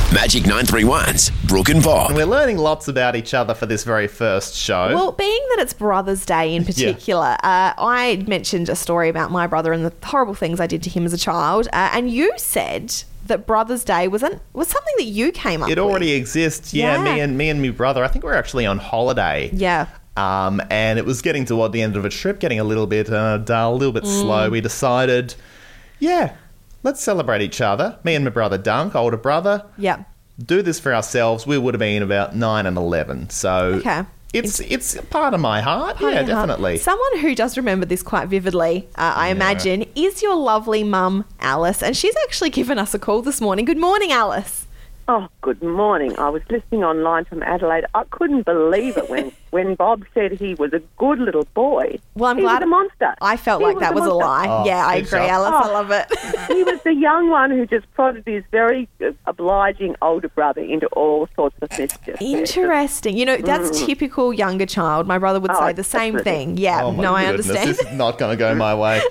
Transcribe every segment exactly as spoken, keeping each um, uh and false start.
Magic nine three one's Brooke and Bob. We're learning lots about each other for this very first show. Well, being that it's Brother's Day in particular, yeah. uh, I mentioned a story about my brother and the horrible things I did to him as a child, uh, and you said that Brother's Day was an, was something that you came up with. It already exists. Yeah, Yeah. me and me and my brother. I think we were actually on holiday. Yeah. Um, and it was getting toward the end of a trip, getting a little bit uh, dull, a little bit Mm. slow. We decided, yeah, let's celebrate each other. Me and my brother Dunk, older brother. Yeah. Do this for ourselves. We would have been about nine and eleven. So Okay. it's it's part of my heart. Part yeah, of your heart. definitely. Someone who does remember this quite vividly, uh, I imagine, is your lovely mum, Alice. And she's actually given us a call this morning. Good morning, Alice. Oh, good morning. I was listening online from Adelaide. I couldn't believe it when, when Bob said he was a good little boy. Well, I'm he glad was a monster. I felt He like that was a monster. lie. Oh, yeah, I good agree, job. Alice. I Oh. love it. He was the young one who just prodded his very uh, obliging older brother into all sorts of mischief. Interesting. You know, that's typical younger child. My brother would Oh, say the same definitely. thing. Yeah, Oh, my no, I goodness. understand. This is not going to go my way.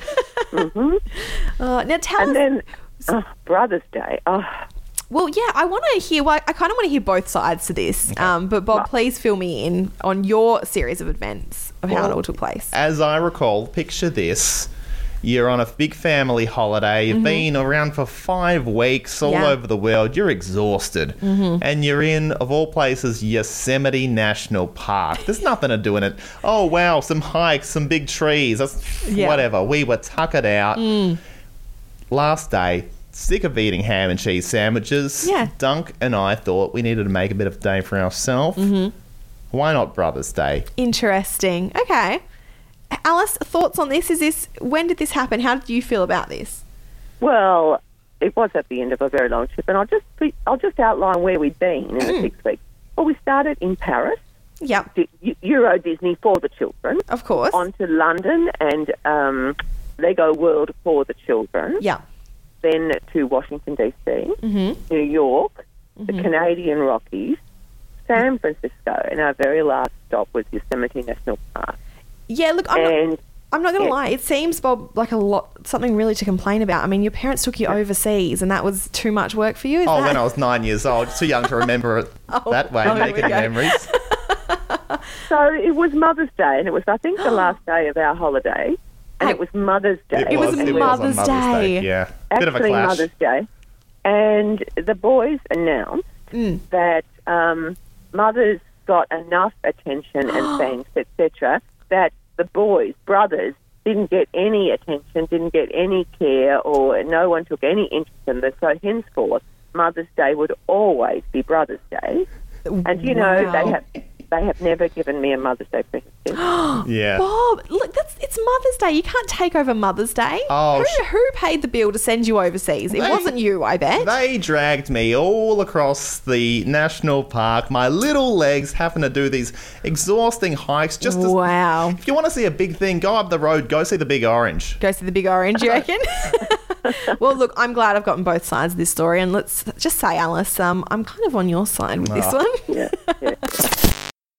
Uh, now tell And us. then oh, Brother's Day. Oh, Well, yeah, I want to hear. Well, I kind of want to hear both sides to this. Um, but Bob, Right. please fill me in on your series of events of how it Well, all took place. As I recall, picture this. You're on a big family holiday. You've been around for five weeks all Mm-hmm. Yeah. over the world. You're exhausted. Mm-hmm. And you're in, of all places, Yosemite National Park. There's nothing to do in it. Oh, wow, some hikes, some big trees. That's Yeah. whatever. We were tuckered out. Mm. Last day, sick of eating ham and cheese sandwiches. Yeah. Dunk and I thought we needed to make a bit of a day for ourselves. Mm-hmm. Why not Brother's Day? Interesting. Okay, Alice, thoughts on this? Is this when did this happen? How did you feel about this? well, it was at the end of a very long trip, and I'll just be, I'll just outline where we'd been in the six weeks. Well, we started in Paris, Yep, Di- Euro Disney for the children, of course. on to London and um, Lego World for the children. Yeah. Then to Washington, D C, Mm-hmm. New York, the Canadian Rockies, San Francisco, and our very last stop was Yosemite National Park. Yeah. Look, I'm not, And I'm not going to yeah. lie. It seems, Bob, like a lot, something really to complain about. I mean, your parents took you overseas, and that was too much work for you. Is Oh, that? when I was nine years old, too young to remember it that way, oh, there we making go. memories. so it was Mother's Day, and it was, I think, the last day of our holiday, and Hey. it was Mother's Day. It was on Mother's Day. Yeah, bit of a Actually, clash. Mother's Day. And the boys announced Mm. that um, mothers got enough attention and thanks, et cetera, that the boys, brothers, didn't get any attention, didn't get any care, or no one took any interest in them. So henceforth, Mother's Day would always be Brother's Day. And, you know, Wow. they have they have never given me a Mother's Day present since. Yeah. Bob, look, that's it's Mother's Day. You can't take over Mother's Day. Oh, who, sh- who paid the bill to send you overseas? It They- wasn't you, I bet. They dragged me all across the national park, my little legs having to do these exhausting hikes. Just to, Wow. if you want to see a big thing, go up the road, go see the Big Orange. Go see the big orange, you reckon? Well, look, I'm glad I've gotten both sides of this story, and let's just say, Alice, um, I'm kind of on your side with this Oh. one. Yeah, yeah.